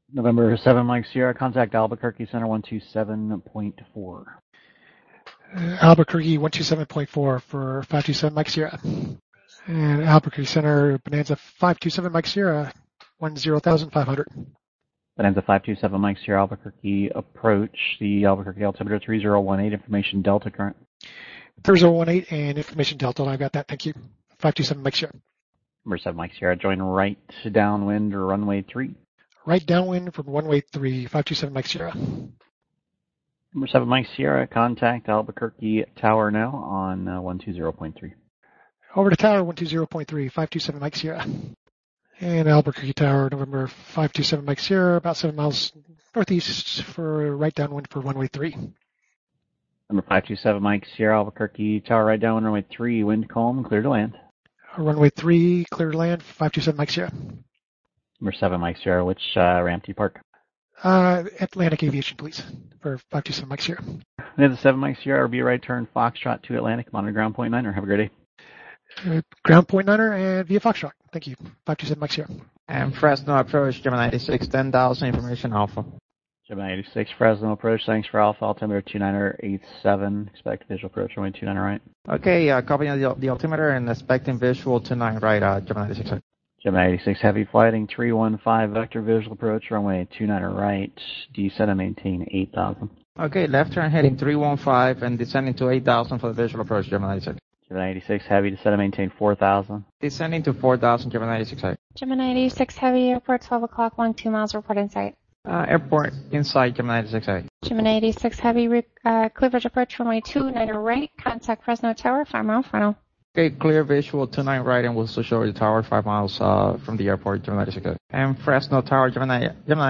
November 7 Mike Sierra, contact Albuquerque Center 127.4. Albuquerque 127.4 for 527 Mike Sierra. And Albuquerque Center, Bonanza 527 Mike Sierra, 10,500. Bonanza 527 Mike Sierra, Albuquerque approach. The Albuquerque altimeter 3018, information Delta current. 3018 and information Delta, I've got that, thank you. 527 Mike Sierra. Number 7 Mike Sierra, join right downwind or runway 3. Right downwind from runway 3, 527 Mike Sierra. Number 7 Mike Sierra, contact Albuquerque Tower now on 120.3. Over to Tower 120.3, 527 Mike Sierra. And Albuquerque Tower, November 527 Mike Sierra, about 7 miles northeast for right downwind for runway 3. Number 527 Mike Sierra, Albuquerque Tower, right downwind, runway 3, wind calm, clear to land. Runway 3, clear to land, 527 Mike Sierra. Number 7 Mike Sierra, which ramp do you park? Atlantic Aviation, please, for 527 Mike Sierra. There's a 7 Mike Sierra, RB right turn, Foxtrot to Atlantic, monitor ground point 9er. Have a great day. Ground point 9er and via Foxtrot. Thank you. 527 Mike Sierra. And Fresno approach, Gemini 86, 10,000, information Alpha. Gemini 86, Fresno approach, thanks for Alpha, altimeter 2987, expect visual approach, runway 29 right. Okay, copying the altimeter and expecting visual 29 right, Gemini 86. Gemini 86, heavy flighting, 315, vector visual approach, runway 29 right, descend and maintain 8,000. Okay, left turn heading 315 and descending to 8,000 for the visual approach, Gemini 86. Gemini 86, heavy, descend and maintain 4,000. Descending to 4,000, Gemini 86. Gemini 86, heavy, airport 12 o'clock, long 2 miles, report in sight. Airport inside, Gemini 86. Gemini 86, heavy, cleavage approach, runway 29 right, contact Fresno Tower, 5 mile final. Okay, clear visual 29 right, and we'll also show the tower 5 miles from the airport, Gemini 86. And Fresno Tower, Gemini